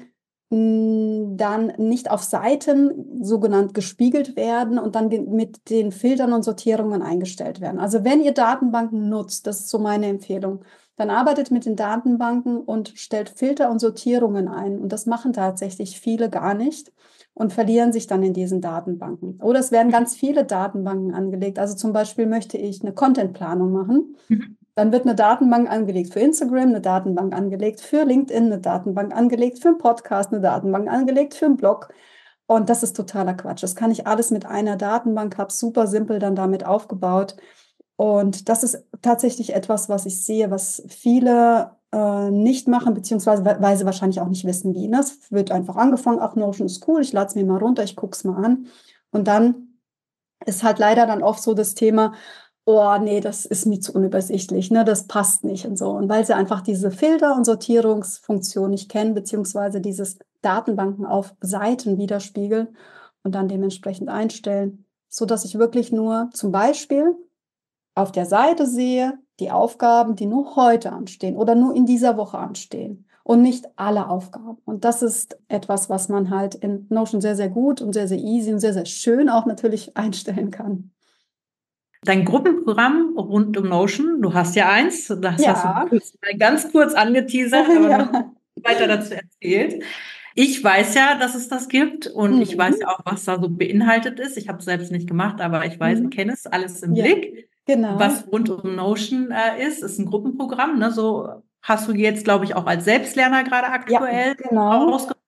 dann nicht auf Seiten sogenannt gespiegelt werden und dann mit den Filtern und Sortierungen eingestellt werden. Also wenn ihr Datenbanken nutzt, das ist so meine Empfehlung, dann arbeitet mit den Datenbanken und stellt Filter und Sortierungen ein. Und das machen tatsächlich viele gar nicht und verlieren sich dann in diesen Datenbanken. Oder es werden ganz viele Datenbanken angelegt. Also zum Beispiel möchte ich eine Contentplanung machen. Mhm. Dann wird eine Datenbank angelegt für Instagram, eine Datenbank angelegt für LinkedIn, eine Datenbank angelegt für einen Podcast, eine Datenbank angelegt für einen Blog. Und das ist totaler Quatsch. Das kann ich alles mit einer Datenbank, habe super simpel dann damit aufgebaut. Und das ist tatsächlich etwas, was ich sehe, was viele nicht machen, beziehungsweise weil sie wahrscheinlich auch nicht wissen, wie. Ne? Es wird einfach angefangen, ach, Notion ist cool, ich lade es mir mal runter, ich gucke es mal an. Und dann ist halt leider dann oft so das Thema, oh nee, das ist mir zu unübersichtlich, ne, das passt nicht und so. Und weil sie einfach diese Filter- und Sortierungsfunktion nicht kennen, beziehungsweise dieses Datenbanken auf Seiten widerspiegeln. und dann dementsprechend einstellen, sodass ich wirklich nur zum Beispiel auf der Seite sehe, die Aufgaben, die nur heute anstehen oder nur in dieser Woche anstehen und nicht alle Aufgaben. Und das ist etwas, was man halt in Notion sehr, sehr gut und sehr, sehr easy und sehr, sehr schön auch natürlich einstellen kann. Dein Gruppenprogramm rund um Notion, du hast ja eins, das hast du Ja, ganz kurz angeteasert, aber noch ja. weiter dazu erzählt. Ich weiß ja, dass es das gibt und ich weiß ja Mhm. auch, was da so beinhaltet ist. Ich habe es selbst nicht gemacht, aber ich weiß, Mhm. kenne es alles im Ja, Blick. genau. Was rund um Notion ist ein Gruppenprogramm. Ne? So hast du jetzt, glaube ich, auch als Selbstlerner gerade Ja, aktuell genau. rausgefunden.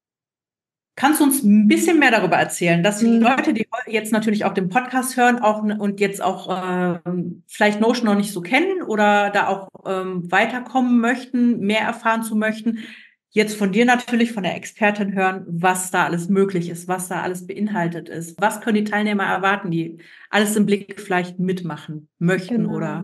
Kannst du uns ein bisschen mehr darüber erzählen, dass die Mhm. Leute, die jetzt natürlich auch den Podcast hören auch, und jetzt auch vielleicht Notion noch nicht so kennen oder da auch weiterkommen möchten, mehr erfahren zu möchten, jetzt von dir natürlich, von der Expertin hören, was da alles möglich ist, was da alles beinhaltet ist. Was können die Teilnehmer erwarten, die alles im Blick vielleicht mitmachen möchten Genau. oder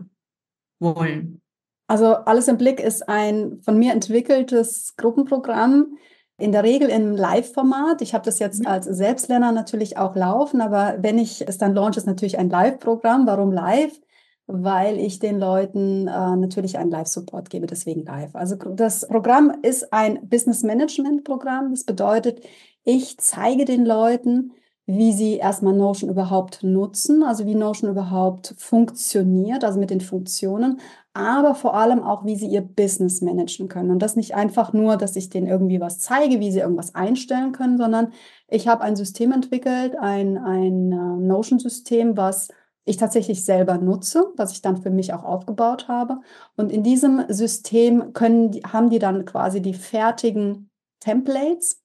wollen? Also alles im Blick ist ein von mir entwickeltes Gruppenprogramm, in der Regel im Live-Format. Ich habe das jetzt Mhm. als Selbstlerner natürlich auch laufen, aber wenn ich es dann launche, ist natürlich ein Live-Programm. Warum live? Weil ich den Leuten natürlich einen Live-Support gebe, deswegen live. Also das Programm ist ein Business-Management-Programm. Das bedeutet, ich zeige den Leuten, wie sie erstmal Notion überhaupt nutzen, also wie Notion überhaupt funktioniert, also mit den Funktionen, aber vor allem auch, wie sie ihr Business managen können. Und das nicht einfach nur, dass ich denen irgendwie was zeige, wie sie irgendwas einstellen können, sondern ich habe ein System entwickelt, ein Notion-System, was ich tatsächlich selber nutze, was ich dann für mich auch aufgebaut habe. Und in diesem System haben die dann quasi die fertigen Templates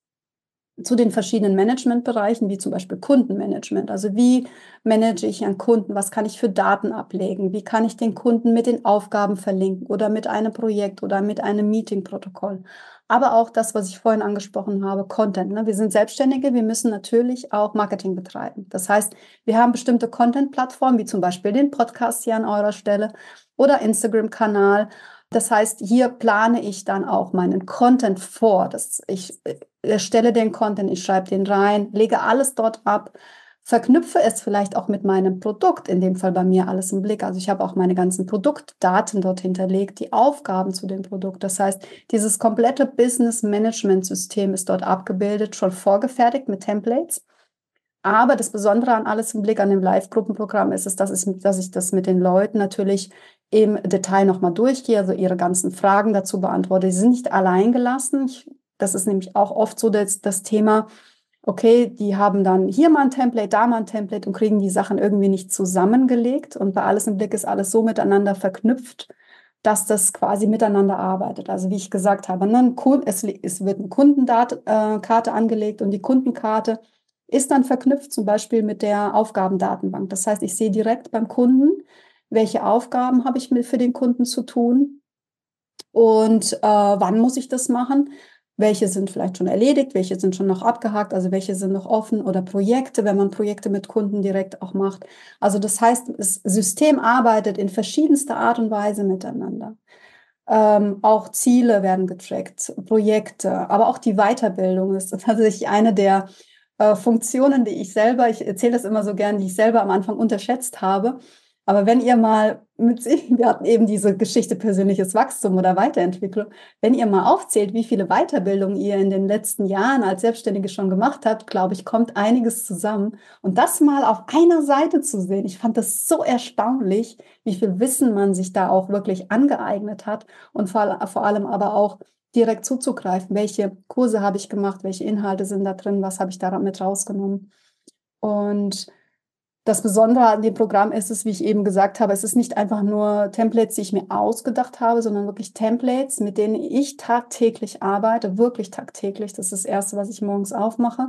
zu den verschiedenen Managementbereichen, wie zum Beispiel Kundenmanagement. Also wie manage ich einen Kunden? Was kann ich für Daten ablegen? Wie kann ich den Kunden mit den Aufgaben verlinken oder mit einem Projekt oder mit einem Meeting-Protokoll? Aber auch das, was ich vorhin angesprochen habe, Content. Ne? Wir sind Selbstständige, wir müssen natürlich auch Marketing betreiben. Das heißt, wir haben bestimmte Content-Plattformen, wie zum Beispiel den Podcast hier an eurer Stelle oder Instagram-Kanal. Das heißt, hier plane ich dann auch meinen Content vor. Ich erstelle den Content, ich schreibe den rein, lege alles dort ab, verknüpfe es vielleicht auch mit meinem Produkt, in dem Fall bei mir alles im Blick. Also ich habe auch meine ganzen Produktdaten dort hinterlegt, die Aufgaben zu dem Produkt. Das heißt, dieses komplette Business-Management-System ist dort abgebildet, schon vorgefertigt mit Templates. Aber das Besondere an alles im Blick an dem Live-Gruppenprogramm ist es, dass ich das mit den Leuten natürlich im Detail nochmal durchgehe, also ihre ganzen Fragen dazu beantworte. Sie sind nicht allein gelassen. Das ist nämlich auch oft so das Thema, okay, die haben dann hier mal ein Template, da mal ein Template und kriegen die Sachen irgendwie nicht zusammengelegt. Und bei alles im Blick ist alles so miteinander verknüpft, dass das quasi miteinander arbeitet. Also wie ich gesagt habe, ne, es wird eine Kundenkarte angelegt und die Kundenkarte ist dann verknüpft zum Beispiel mit der Aufgabendatenbank. Das heißt, ich sehe direkt beim Kunden, welche Aufgaben habe ich für den Kunden zu tun und wann muss ich das machen. Welche sind vielleicht schon erledigt, welche sind schon noch abgehakt, also welche sind noch offen oder Projekte, wenn man Projekte mit Kunden direkt auch macht. Also das heißt, das System arbeitet in verschiedenster Art und Weise miteinander. Auch Ziele werden getrackt, Projekte, aber auch die Weiterbildung ist tatsächlich eine der Funktionen, ich erzähle das immer so gern, die ich selber am Anfang unterschätzt habe. Aber wenn ihr mal wir hatten eben diese Geschichte persönliches Wachstum oder Weiterentwicklung, wenn ihr mal aufzählt, wie viele Weiterbildungen ihr in den letzten Jahren als Selbstständige schon gemacht habt, glaube ich, kommt einiges zusammen. Und das mal auf einer Seite zu sehen, ich fand das so erstaunlich, wie viel Wissen man sich da auch wirklich angeeignet hat und vor allem aber auch direkt zuzugreifen. Welche Kurse habe ich gemacht? Welche Inhalte sind da drin? Was habe ich da mit rausgenommen? Und das Besondere an dem Programm ist es, wie ich eben gesagt habe, es ist nicht einfach nur Templates, die ich mir ausgedacht habe, sondern wirklich Templates, mit denen ich tagtäglich arbeite, wirklich tagtäglich. Das ist das Erste, was ich morgens aufmache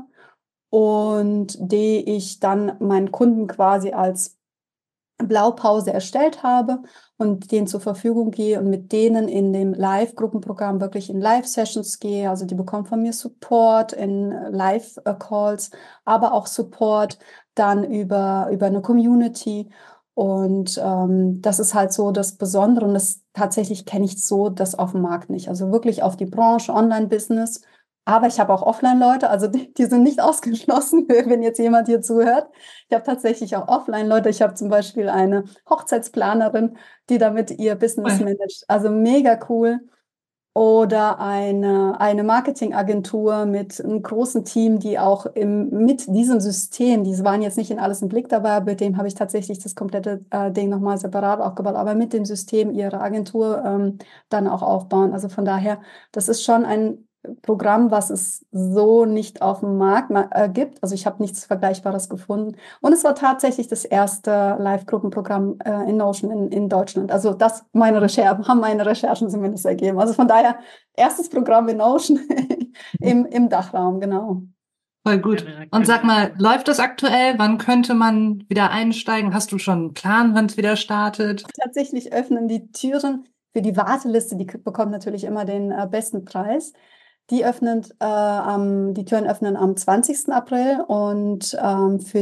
und die ich dann meinen Kunden quasi als Blaupause erstellt habe und denen zur Verfügung gehe und mit denen in dem Live-Gruppenprogramm wirklich in Live-Sessions gehe. Also die bekommen von mir Support in Live-Calls, aber auch Support dann über eine Community. Und das ist halt so das Besondere und das tatsächlich kenne ich so das auf dem Markt nicht. Also wirklich auf die Branche Online-Business Aber ich habe auch Offline-Leute, also die sind nicht ausgeschlossen, wenn jetzt jemand hier zuhört. Ich habe tatsächlich auch Offline-Leute. Ich habe zum Beispiel eine Hochzeitsplanerin, die damit ihr Business Cool. managt. Also mega cool. Oder eine Marketingagentur mit einem großen Team, die auch mit diesem System, die waren jetzt nicht in Alles im Blick dabei, aber mit dem habe ich tatsächlich das komplette Ding nochmal separat aufgebaut, aber mit dem System ihre Agentur dann auch aufbauen. Also von daher, das ist schon ein Programm, was es so nicht auf dem Markt gibt. Also ich habe nichts Vergleichbares gefunden. Und es war tatsächlich das erste Live-Gruppenprogramm in Notion in Deutschland. Also haben meine Recherchen zumindest ergeben. Also von daher, erstes Programm in Notion im Dachraum, genau. Voll gut. Und sag mal, läuft das aktuell? Wann könnte man wieder einsteigen? Hast du schon einen Plan, wann es wieder startet? Tatsächlich öffnen die Türen für die Warteliste, die bekommt natürlich immer den besten Preis. Die Türen öffnen am 20. April und für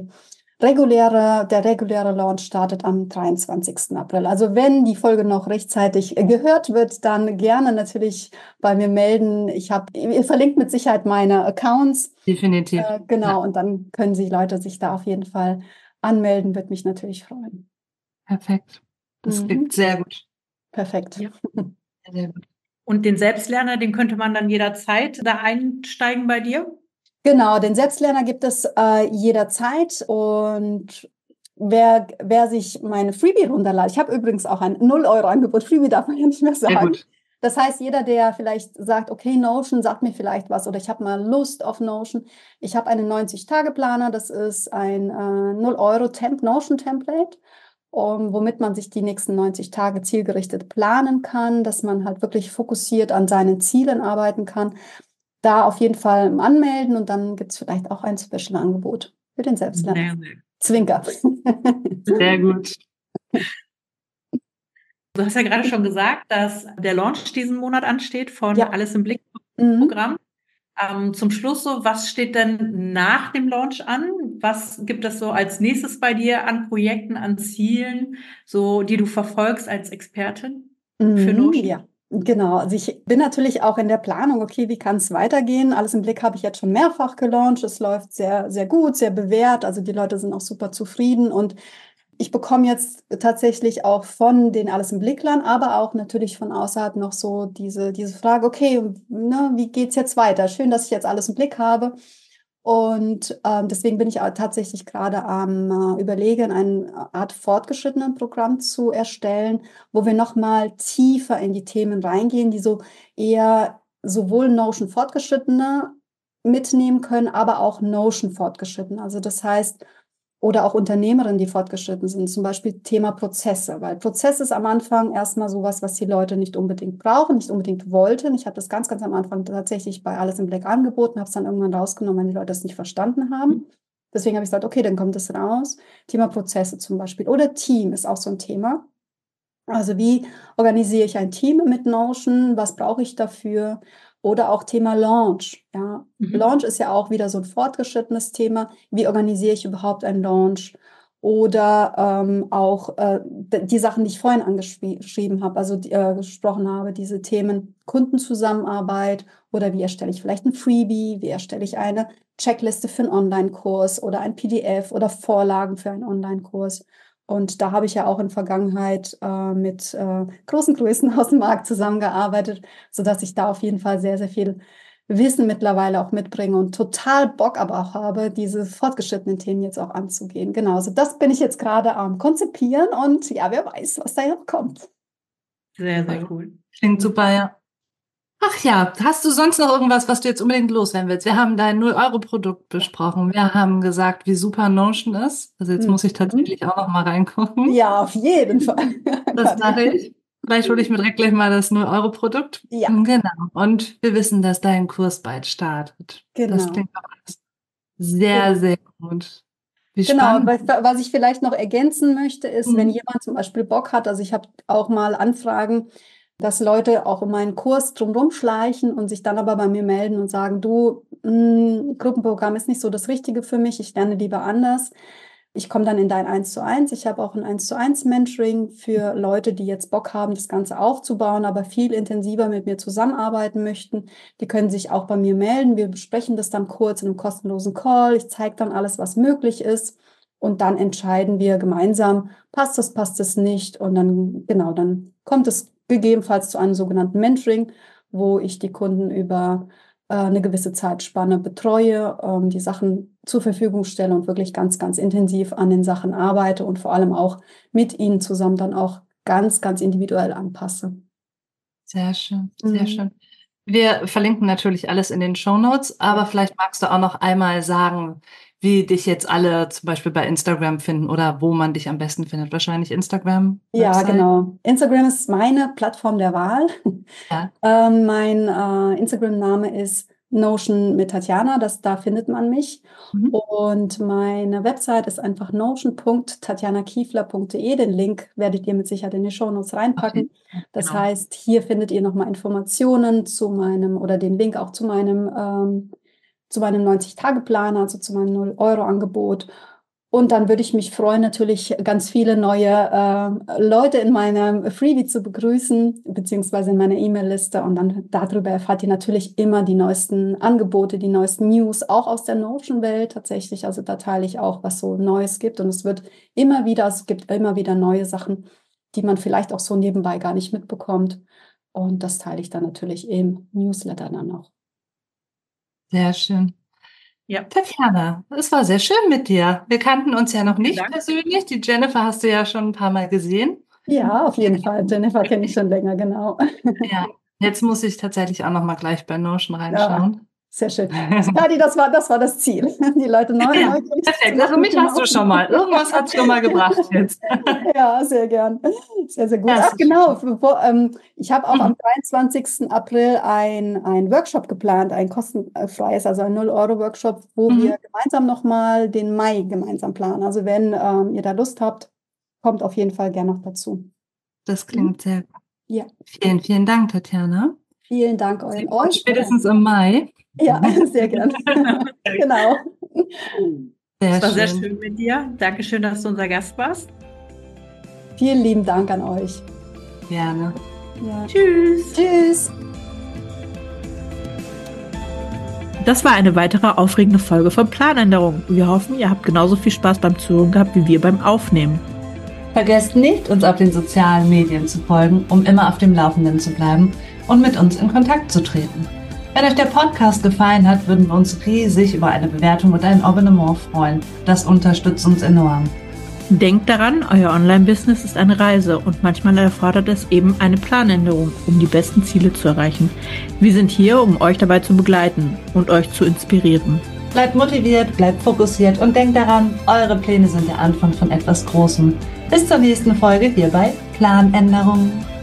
der reguläre Launch startet am 23. April. Also wenn die Folge noch rechtzeitig gehört wird, dann gerne natürlich bei mir melden. Ihr verlinkt mit Sicherheit meine Accounts. Definitiv. Genau, Ja, und dann können sich Leute sich da auf jeden Fall anmelden, würde mich natürlich freuen. perfekt. Das klingt sehr gut. Perfekt. Ja. Sehr gut. Und den Selbstlerner, den könnte man dann jederzeit da einsteigen bei dir? Genau, den Selbstlerner gibt es jederzeit und wer sich meine Freebie runterlädt, ich habe übrigens auch ein 0-Euro-Angebot, Freebie darf man ja nicht mehr Sehr sagen. gut. Das heißt, jeder, der vielleicht sagt, okay, Notion sagt mir vielleicht was oder ich habe mal Lust auf Notion. Ich habe einen 90-Tage-Planer, das ist ein 0-Euro Notion-Template, womit man sich die nächsten 90 Tage zielgerichtet planen kann, dass man halt wirklich fokussiert an seinen Zielen arbeiten kann. Da auf jeden Fall anmelden und dann gibt es vielleicht auch ein Special-Angebot für den Selbstlerner. Sehr, sehr. Zwinker. Sehr gut. Du hast ja gerade schon gesagt, dass der Launch diesen Monat ansteht von Ja. Alles im Blick Mhm. Programm. Zum Schluss so, was steht denn nach dem Launch an? Was gibt es so als nächstes bei dir an Projekten, an Zielen, so die du verfolgst als Expertin für Notion? Ja, genau. Also ich bin natürlich auch in der Planung, okay, wie kann es weitergehen? Alles im Blick habe ich jetzt schon mehrfach gelauncht. Es läuft sehr, sehr gut, sehr bewährt. Also die Leute sind auch super zufrieden und ich bekomme jetzt tatsächlich auch von den Alles im Blicklern, aber auch natürlich von außerhalb noch so diese Frage, okay, ne, wie geht's jetzt weiter? Schön, dass ich jetzt alles im Blick habe. Und deswegen bin ich auch tatsächlich gerade am Überlegen, eine Art fortgeschrittenen Programm zu erstellen, wo wir nochmal tiefer in die Themen reingehen, die so eher sowohl Notion Fortgeschrittene mitnehmen können, aber auch Notion Fortgeschrittene. Also das heißt, oder auch Unternehmerinnen, die fortgeschritten sind, zum Beispiel Thema Prozesse, weil Prozess ist am Anfang erstmal sowas, was die Leute nicht unbedingt brauchen, nicht unbedingt wollten. Ich habe das ganz, ganz am Anfang tatsächlich bei Alles im Black angeboten, habe es dann irgendwann rausgenommen, weil die Leute das nicht verstanden haben. Deswegen habe ich gesagt, okay, dann kommt es raus. Thema Prozesse zum Beispiel. Oder Team ist auch so ein Thema. Also wie organisiere ich ein Team mit Notion? Was brauche ich dafür? Oder auch Thema Launch. Ja. Launch ist ja auch wieder so ein fortgeschrittenes Thema. Wie organisiere ich überhaupt einen Launch? Oder auch die Sachen, die ich vorhin angeschrieben habe, also gesprochen habe, diese Themen Kundenzusammenarbeit oder wie erstelle ich vielleicht ein Freebie, wie erstelle ich eine Checkliste für einen Online-Kurs oder ein PDF oder Vorlagen für einen Online-Kurs. Und da habe ich ja auch in Vergangenheit mit großen Größen aus dem Markt zusammengearbeitet, sodass ich da auf jeden Fall sehr, sehr viel Wissen mittlerweile auch mitbringe und total Bock aber auch habe, diese fortgeschrittenen Themen jetzt auch anzugehen. Genau, also das bin ich jetzt gerade am Konzipieren und ja, wer weiß, was da noch kommt. Sehr, sehr cool. Klingt super, ja. Ach ja, hast du sonst noch irgendwas, was du jetzt unbedingt loswerden willst? Wir haben dein 0-Euro-Produkt besprochen. Wir haben gesagt, wie super Notion ist. Also jetzt muss ich tatsächlich auch noch mal reingucken. Ja, auf jeden Fall. Das mache ich. Vielleicht hole ich mir direkt gleich mal das 0-Euro-Produkt. Ja. Genau. Und wir wissen, dass dein Kurs bald startet. Genau. Das klingt auch alles sehr, sehr gut. Wie Genau, spannend. was ich vielleicht noch ergänzen möchte, ist, wenn Mhm. jemand zum Beispiel Bock hat, also ich habe auch mal Anfragen, dass Leute auch in meinen Kurs drumherum schleichen und sich dann aber bei mir melden und sagen, du, Gruppenprogramm ist nicht so das Richtige für mich, ich lerne lieber anders. ich komme dann in dein 1:1. Ich habe auch ein 1:1 Mentoring für Leute, die jetzt Bock haben, das Ganze aufzubauen, aber viel intensiver mit mir zusammenarbeiten möchten. Die können sich auch bei mir melden. Wir besprechen das dann kurz in einem kostenlosen Call. Ich zeige dann alles, was möglich ist. Und dann entscheiden wir gemeinsam, passt es nicht. Und dann, genau, dann kommt es gegebenenfalls zu einem sogenannten Mentoring, wo ich die Kunden über eine gewisse Zeitspanne betreue, die Sachen zur Verfügung stelle und wirklich ganz, ganz intensiv an den Sachen arbeite und vor allem auch mit ihnen zusammen dann auch ganz, ganz individuell anpasse. Sehr schön, sehr schön. Wir verlinken natürlich alles in den Shownotes, aber vielleicht magst du auch noch einmal sagen, wie dich jetzt alle zum Beispiel bei Instagram finden oder wo man dich am besten findet. Wahrscheinlich Instagram? Ja, Website? genau. Instagram ist meine Plattform der Wahl. Ja. Mein Instagram-Name ist Notion mit Tatjana, da findet man mich. Und meine Website ist einfach notion.tatjanakiefler.de. Den Link werdet ihr mit Sicherheit in die Shownotes reinpacken. Okay. Das Genau. heißt, hier findet ihr nochmal Informationen zu meinem oder den Link auch zu meinem 90-Tage-Plan, also zu meinem 0-Euro-Angebot. Und dann würde ich mich freuen, natürlich ganz viele neue Leute in meinem Freebie zu begrüßen, beziehungsweise in meiner E-Mail-Liste. Und dann darüber erfahrt ihr natürlich immer die neuesten Angebote, die neuesten News, auch aus der Notion-Welt tatsächlich. Also da teile ich auch, was so Neues gibt. Und es gibt immer wieder neue Sachen, die man vielleicht auch so nebenbei gar nicht mitbekommt. Und das teile ich dann natürlich im Newsletter dann noch. Sehr schön. Ja. Tatjana, es war sehr schön mit dir. Wir kannten uns ja noch nicht Danke. persönlich. Die Jennifer hast du ja schon ein paar Mal gesehen. Ja, auf jeden Fall. Jennifer kenne ich schon länger, genau. Ja, jetzt muss ich tatsächlich auch noch mal gleich bei Notion reinschauen. Sehr schön. Kadi, das war das Ziel. Die Leute neugierig zu Perfekt, machen. also mich hast du schon mal. Irgendwas hat es schon mal gebracht jetzt. Ja, sehr gern. Sehr, sehr gut. Ja, Ach, genau. Ich habe auch am 23. April ein Workshop geplant, ein kostenfreies, also ein 0-Euro-Workshop, wo wir gemeinsam nochmal den Mai gemeinsam planen. Also wenn ihr da Lust habt, kommt auf jeden Fall gerne noch dazu. Das klingt sehr gut. Ja. Vielen, vielen Dank, Tatjana. Vielen Dank euch. Spätestens im Mai. Ja, sehr gern. Genau. Das war sehr schön mit dir. Dankeschön, dass du unser Gast warst. Vielen lieben Dank an euch. Gerne. Ja. Tschüss. Tschüss. Das war eine weitere aufregende Folge von Planänderung. Wir hoffen, ihr habt genauso viel Spaß beim Zuhören gehabt wie wir beim Aufnehmen. Vergesst nicht, uns auf den sozialen Medien zu folgen, um immer auf dem Laufenden zu bleiben und mit uns in Kontakt zu treten. Wenn euch der Podcast gefallen hat, würden wir uns riesig über eine Bewertung und ein Abonnement freuen. Das unterstützt uns enorm. Denkt daran, euer Online-Business ist eine Reise und manchmal erfordert es eben eine Planänderung, um die besten Ziele zu erreichen. Wir sind hier, um euch dabei zu begleiten und euch zu inspirieren. Bleibt motiviert, bleibt fokussiert und denkt daran, eure Pläne sind der Anfang von etwas Großem. Bis zur nächsten Folge hier bei Planänderung.